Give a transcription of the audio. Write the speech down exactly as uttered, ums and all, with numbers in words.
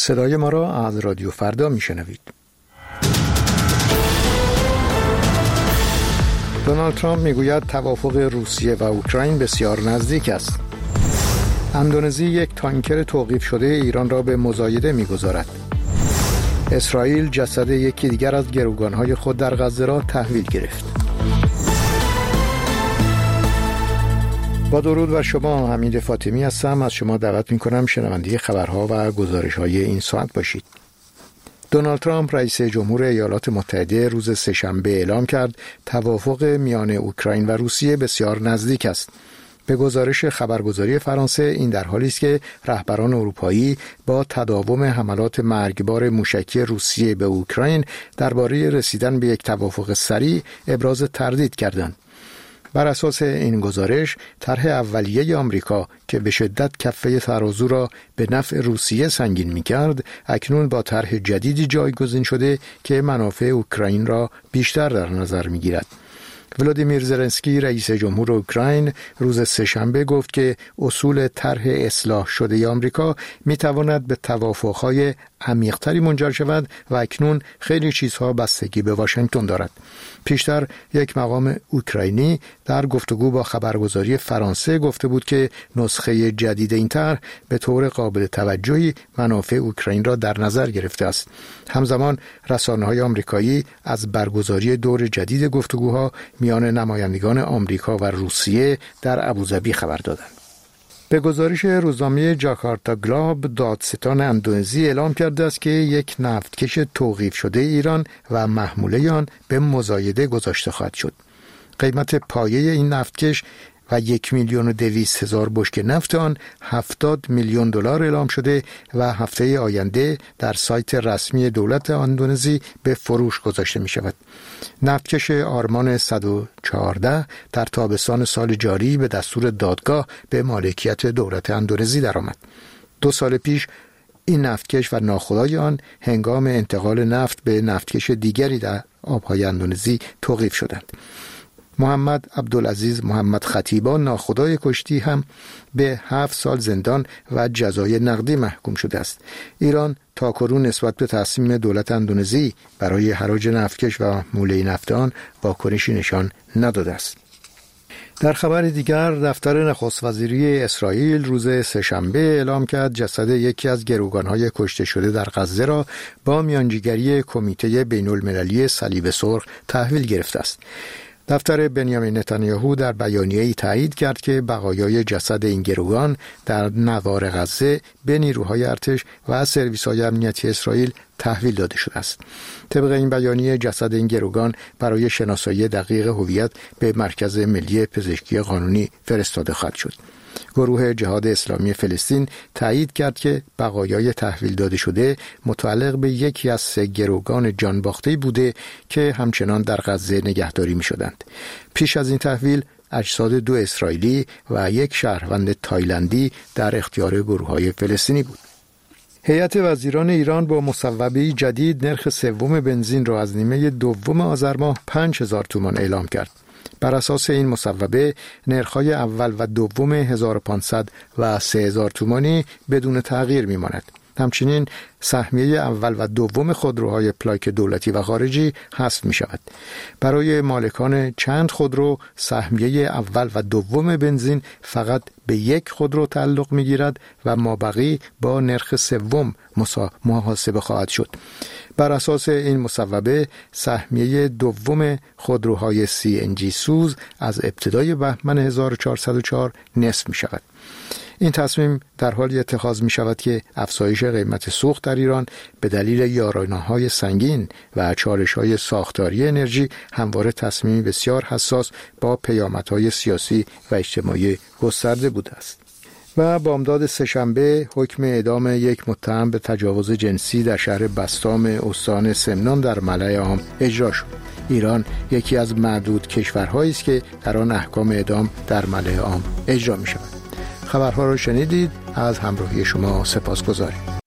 صدای ما را از رادیو فردا میشنوید. دونالد ترامپ میگوید توافق روسیه و اوکراین بسیار نزدیک است. اندونزی یک تانکر توقیف شده ایران را به مزایده میگذارد. اسرائیل جسد یکی دیگر از گروگانهای خود در غزه را تحویل گرفت. با درود بر شما، حمید فاطمی هستم. از شما دعوت میکنم شنونده خبرها و گزارش‌های این ساعت باشید. دونالد ترامپ رئیس جمهور ایالات متحده روز سه‌شنبه اعلام کرد توافق میان اوکراین و روسیه بسیار نزدیک است. به گزارش خبرگزاری فرانسه، این در حالی است که رهبران اروپایی با تداوم حملات مرگبار موشکی روسیه به اوکراین درباره رسیدن به یک توافق سریع ابراز تردید کردند. بر اساس این گزارش، طرح اولیه آمریکا که به شدت کفه ترازو را به نفع روسیه سنگین می‌کرد، اکنون با طرح جدیدی جایگزین شده که منافع اوکراین را بیشتر در نظر می‌گیرد. ولادیمیر زلنسکی رئیس جمهور اوکراین روز سه‌شنبه گفت که اصول طرح اصلاح شده آمریکا می‌تواند به توافق‌های عمیق‌تری منجر شود و اکنون خیلی چیزها بستگی به واشنگتن دارد. پیشتر یک مقام اوکراینی در گفتگو با خبرگزاری فرانسه گفته بود که نسخه جدید این طرح به طور قابل توجهی منافع اوکراین را در نظر گرفته است. همزمان رسانه‌های آمریکایی از برگزاری دور جدید گفتگوها میان نمایندگان آمریکا و روسیه در ابوظبی خبر دادند. به گزارش روزنامه جاکارتا گلوب، دادستان اندونزی اعلام کرده است که یک نفتکش توقیف شده ایران و محموله آن به مزایده گذاشته خواهد شد. قیمت پایه این نفتکش و یک میلیون و دویست هزار بشکه نفت آن هفتاد میلیون دلار اعلام شده و هفته آینده در سایت رسمی دولت اندونزی به فروش گذاشته می شود. نفتکش آرمان صد و چهارده در تابستان سال جاری به دستور دادگاه به مالکیت دولت اندونزی درآمد. دو سال پیش این نفتکش و ناخودآگاه آن هنگام انتقال نفت به نفتکش دیگری در آبهای اندونزی توقیف شدند. محمد عبدالعزیز محمد خطیبان، ناخدای کشتی، هم به هفت سال زندان و جزای نقدی محکوم شده است. ایران تاکنون نسبت به تصمیم دولت اندونزی برای حراج نفتکش و محموله نفت آن واکنشی نشان نداده است. در خبر دیگر، دفتر نخست وزیری اسرائیل روز سه‌شنبه اعلام کرد جسد یکی از گروگان‌های کشته شده در غزه را با میانجیگری کمیته بین‌المللی صلیب سرخ تحویل گرفته است. دفتر بنیامین نتانیاهو در بیانیه‌ای تایید کرد که بقایای جسد این گروگان در نوار غزه به نیروهای ارتش و سرویس‌های امنیتی اسرائیل تحویل داده شده است. طبق این بیانیه، جسد این گروگان برای شناسایی دقیق هویت به مرکز ملی پزشکی قانونی فرستاده خواهد شد. گروه جهاد اسلامی فلسطین تایید کرد که بقایای تحویل داده شده متعلق به یکی از سه گروگان جانباخته‌ای بوده که همچنان در غزه نگهداری می شدند. پیش از این تحویل، اجساد دو اسرائیلی و یک شهروند تایلندی در اختیار گروه‌های فلسطینی بود. هیئت وزیران ایران با مصوبه‌ای جدید نرخ سوم بنزین را از نیمه دوم آذر ماه پنج هزار تومان اعلام کرد. بر اساس این مصوبه، نرخ‌های اول و دوم هزار و پانصد و سه هزار تومانی بدون تغییر می‌ماند. همچنین سهمیه اول و دوم خودروهای پلاک دولتی و خارجی حذف می‌شود. برای مالکان چند خودرو، سهمیه اول و دوم بنزین فقط به یک خودرو تعلق می‌گیرد و مابقی با نرخ سوم محاسبه خواهد شد. بر اساس این مصوبه، سهمیه دوم خودروهای سی ان جی سوز از ابتدای بهمن هزار و چهارصد و چهار نصف می شود. این تصمیم در حالی اتخاذ می شود که افزایش قیمت سوخت در ایران به دلیل یارانه‌های سنگین و چالش‌های ساختاری انرژی همواره تصمیمی بسیار حساس با پیامدهای سیاسی و اجتماعی گسترده بوده است. و بامداد سه‌شنبه حکم اعدام یک متهم به تجاوز جنسی در شهر بسطام استان سمنان در ملأ عام اجرا شد. ایران یکی از معدود کشورهایی است که در آن احکام اعدام در ملأ عام اجرا می شود. خبرها را شنیدید. از همراهی شما سپاسگزاریم.